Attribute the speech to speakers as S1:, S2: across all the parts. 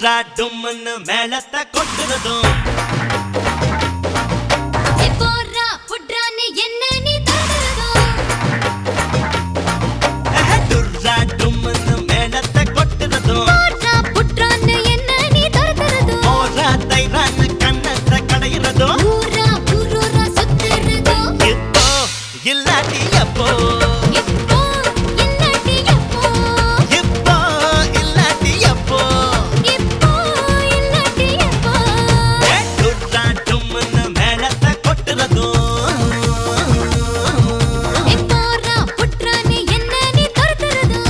S1: டுர்ரா டும்னு மேளத்தை கொட்டுறதும்
S2: போறா புட்ரான்னு என்ன நீ தரதும்
S1: டுர்ரா டும்னு மேளத்தை கொட்டுறதும்
S2: போறா புட்ரான்னு என்ன நீ தரதும்
S1: ஓரா தைரான்னு கண்ணத்தை கடையிறதும்
S2: ஊரா ஊரூரா சுத்துறதும்
S1: இப்போ இல்லாட்டி எப்போ
S2: இப்போ இல்லாட்டி எப்போ
S1: இப்போ இல்லாட்டி எப்போ
S2: இப்போ இல்லாட்டி எப்போ
S1: டுர்ரா டும்னு மேளத்தை கொட்டுறதும்
S2: போறா புட்ரான்னு என்ன நீ தரதும்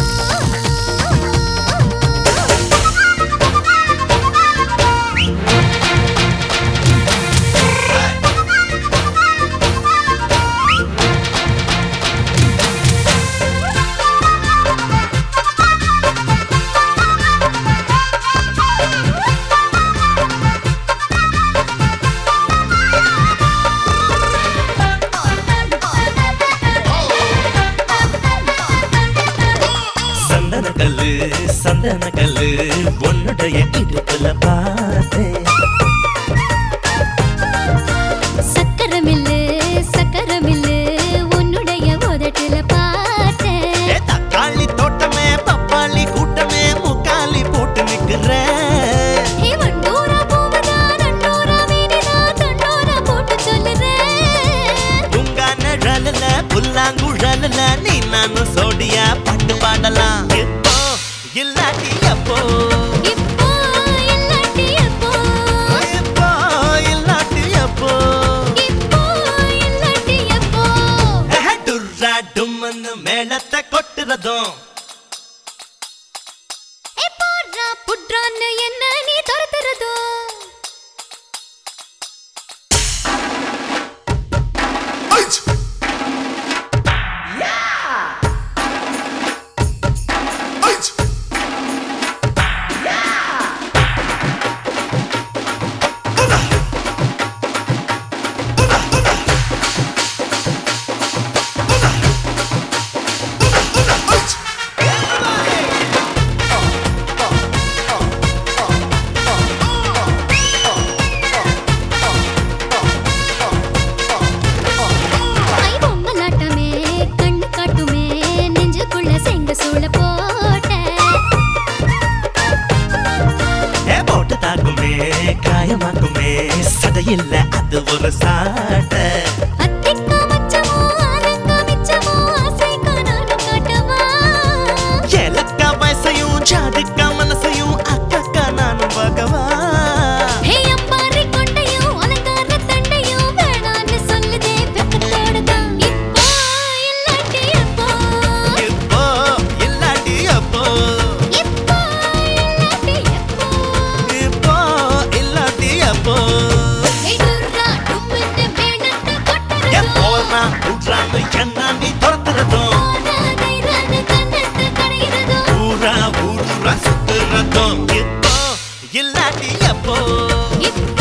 S1: சந்தன கல்லு உன்னுடைய இடுப்புல பார்த்தேன்
S2: சக்கரமில்லு உன்னுடைய உதட்டுல பார்த்தேன்
S1: தக்காளி தோட்டமே பப்பாளி கூட்டமே முக்காலி போட்டு நிக்கிறேன்
S2: வண்டூரா பூவதா நண்டூரா வீடிதா தண்டூரா போட்டு சொல்லுறேன்
S1: உங்க நிழல்ல புல்லாங்குழல்ல நீ நானும் சோடியா பாட்டு பாடலாம் இப்போ இல்லாட்டி எப்போ
S2: இப்போ இல்லாட்டி எப்போ
S1: இப்போ இல்லாட்டி எப்போ
S2: இப்போ இல்லாட்டி எப்போ
S1: டுர்ரா டும்னு மேளத்தை கொட்டுறதும்
S2: போறா புட்ரான்னு என்ன நீ துரத்துறதோ ஐ பொம்மலாட்டமே கண்ணு காட்டுமே நெஞ்சுக்குள்ள செங்க சூழ போட்ட
S1: போட்டு தாக்குமே காயமாக்குமே சதையில்ல அது ஒரு சாட்டை
S2: அத்திக்கா மச்சமோ ஆலங்கா மிச்சமோ ஆசை காணாலும் காட்டவா
S1: ஏலக்கா வயசையும் ஜாதிக்கா மனசையும் அக்கா நானும் பார்க்கவா
S2: ஹே அம்பாரி கொண்டையும் அலங்கார தண்டையும் வேணான்னு சொல்லுதே வெக்கத்தோட தான் இப்போ இல்லாட்டி எப்போ
S1: இப்போ இல்லாட்டி எப்போ
S2: இப்போ இல்லாட்டி எப்போ
S1: இப்போ இல்லாட்டி எப்போ
S2: டுர்ரா டும்னு மேளத்தை கொட்டுறதோ
S1: போறா உட்றான்னு என்ன நீ துரத்துறதும்
S2: தைரான்னு கண்ணத்தை கடையிறதோ
S1: ஊரா ஊரா சுத்துறதும் இப்போ இல்லாட்டி எப்போ
S2: இப்போ